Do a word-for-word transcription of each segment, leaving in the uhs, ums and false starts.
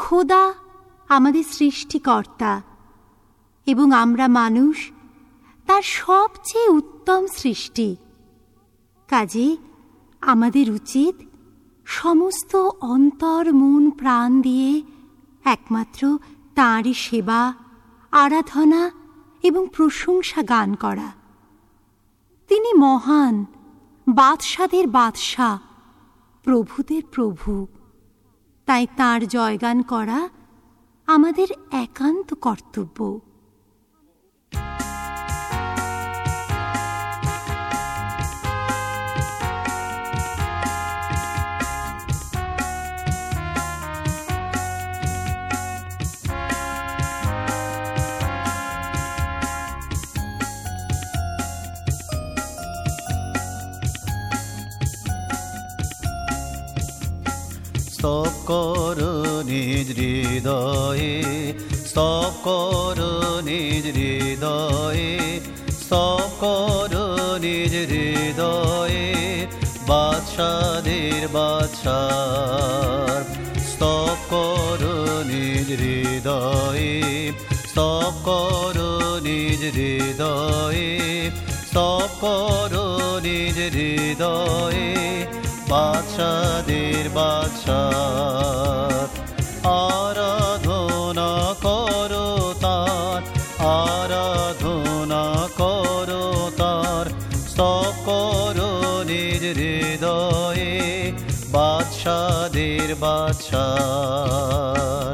খোদা আমাদের সৃষ্টিকর্তা এবং আমরা মানুষ তার সবচেয়ে উত্তম সৃষ্টি। কাজে আমাদের উচিত সমস্ত অন্তর মন প্রাণ দিয়ে একমাত্র তাঁরই সেবা, আরাধনা এবং প্রশংসা গান করা। তিনি মহান, বাদশাদের বাদশা, প্রভুদের প্রভু। তাই তাঁর জয়গান করা আমাদের একান্ত কর্তব্য। স্তব করো নিজ হৃদয়ে, স্তব করো নিজ হৃদয়ে, স্তব করো নিজ হৃদয়ে, বাদশাদের বাদশার। স্তব করো নিজ হৃদয়ে, স্তব করো নিজ হৃদয়ে, স্তব করো নিজ হৃদয়ে, বাদশাদের বাদশার। আরাধনা করো তার, আরাধনা করো তার, স্তব করো নিজ হৃদয়ে, বাদশাদের বাদশার।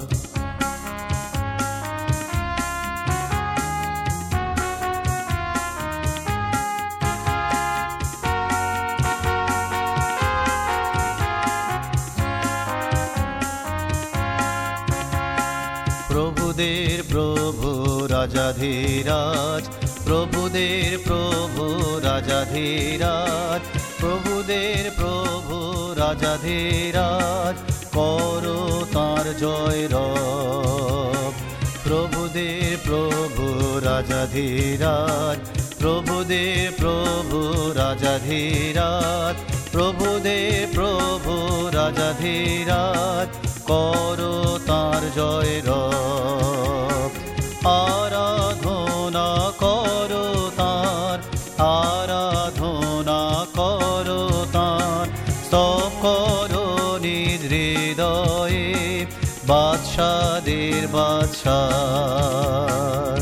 প্রভুদের প্রভু রাজাধিরাজ, প্রভুদের প্রভু রাজাধিরাজ, প্রভুদের প্রভু রাজাধিরাজ, করো তাঁর জয় রব। প্রভুদের প্রভু রাজাধিরাজ, প্রভুদের প্রভু রাজাধিরাজ, প্রভুদের প্রভু রাজাধিরাজ, করো তাঁর জয় রব। আরাধনা করো তাঁর, আরাধনা করো তাঁর, স্তব করো নিজ হৃদয়ে, বাদশাদের বাদশার।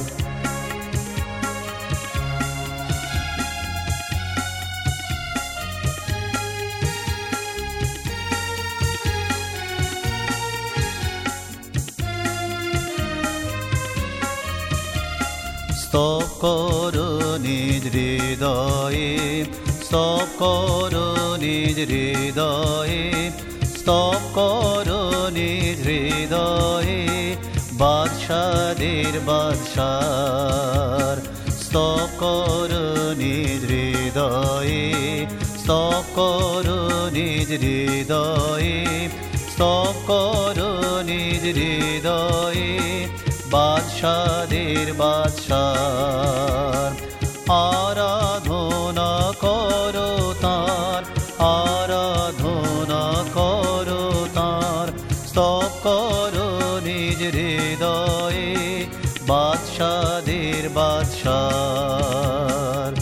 স্তব করো নিজ হৃদয়ে, স্তব করো নিজ হৃদয়ে, স্তব করো নিজ হৃদয়ে, বাদশাদের বাদশার। স্তব করো নিজ হৃদয়ে, স্তব করো নিজ হৃদয়ে, স্তব করো নিজ হৃদয়ে, বাদশাদের বাদশার। আরাধনা করো তাঁর, আরাধনা করো তাঁর, স্তব করো নিজ হৃদয়ে, বাদশাদের বাদশার।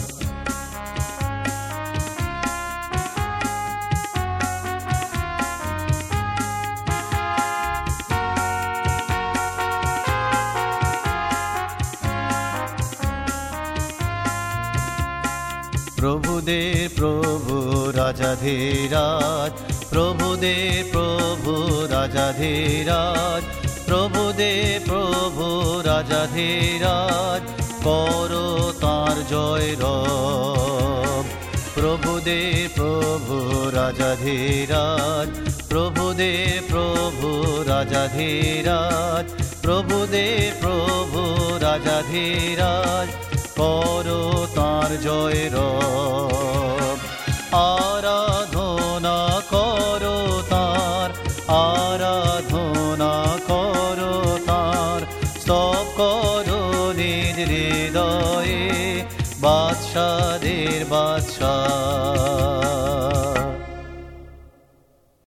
প্রভুদের প্রভু রাজাধিরাজ, প্রভুদের প্রভু রাজাধিরাজ, প্রভুদের প্রভু রাজাধিরাজ, করো তাঁর জয় রব। প্রভুদের প্রভু রাজাধিরাজ, প্রভুদের প্রভু রাজাধিরাজ, প্রভুদের প্রভু রাজাধিরাজ, করো তাঁর জয় রব। আরাধনা